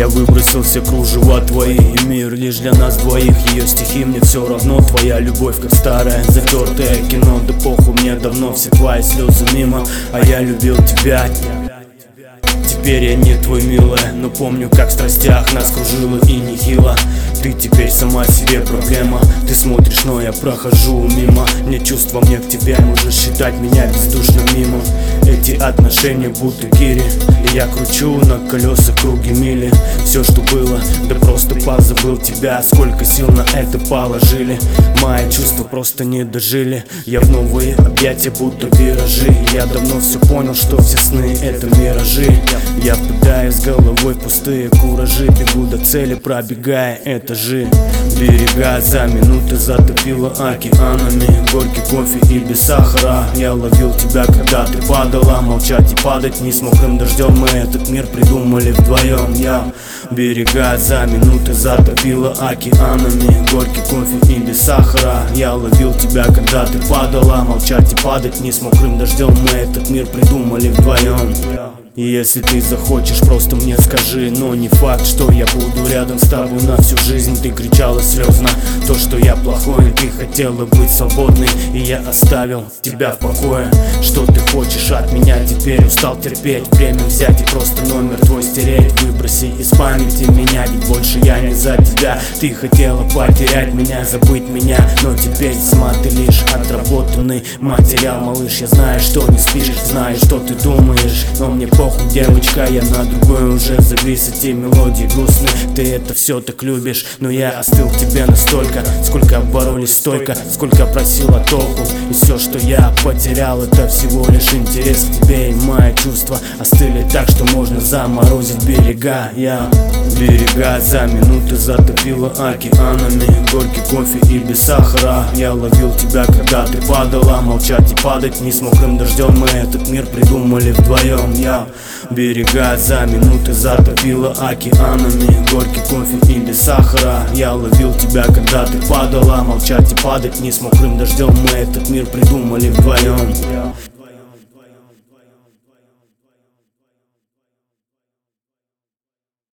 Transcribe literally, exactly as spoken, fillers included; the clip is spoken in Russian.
Я выбросил все кружева твои, и мир лишь для нас двоих. Ее стихи мне все равно, твоя любовь как старое затертое кино. Да похуй мне давно, все твои слезы мимо, а я любил тебя. Теперь я не твой, милая, но помню, как в страстях нас кружило и нехило. Ты теперь сама себе проблема. Ты смотришь, но я прохожу мимо. Мне чувства, мне к тебе, можешь считать меня бездушным мимо. Эти отношения будто гири, и я кручу на колесах круги мили. Все, что было, да просто позабыл тебя. Сколько сил на это положили, мои чувства просто не дожили. Я в новые объятия, будто виражи. Я давно все понял, что все сны это миражи. Я впадаю с головой в пустые куражи, бегу до цели, пробегая этажи. Берега за минуты затопило океанами. Горький кофе и без сахара. Я ловил тебя, когда ты падала. Молчать и падать не с мокрым дождем. Мы этот мир придумали вдвоем. Я берега за минуты затопило океанами. Горький кофе и без сахара. Я ловил тебя, когда ты падала. Молчать и падать не с мокрым дождем. Мы этот мир придумали вдвоем. И если ты захочешь, просто мне скажи. Но не факт, что я буду рядом с тобой на всю жизнь. Ты кричала слезно то, что я плохой. Ты хотела быть свободной, и я оставил тебя в покое. Что ты хочешь от меня теперь? Устал терпеть, время взять и просто номер твой стереть. Выброси из памяти меня, ведь больше я не за тебя. Ты хотела потерять меня, забыть меня, но теперь сама ты лишь отработанный материал. Малыш, я знаю, что не спишь, знаю, что ты думаешь, но мне похуй, девочка, я на другой уже завис. Эти мелодии грустные, ты это все так любишь, но я остыл к тебе настолько. Сколько боролись стойко, сколько просила толку, и все, что я потерял, это всего лишь интерес к тебе. И мои чувства остыли так, что можно заморозить берега. Я берега за минуты затопило океанами. Горький кофе и без сахара. Я ловил тебя, когда ты падала. Молчать и падать не с мокрым дождем. Мы этот мир придумали вдвоем. Я берега за минуты затопило океанами. Горький кофе и без сахара. Я ловил тебя, когда ты падала. Молчать и падать не с мокрым дождем. Мы этот мир придумали вдвоем.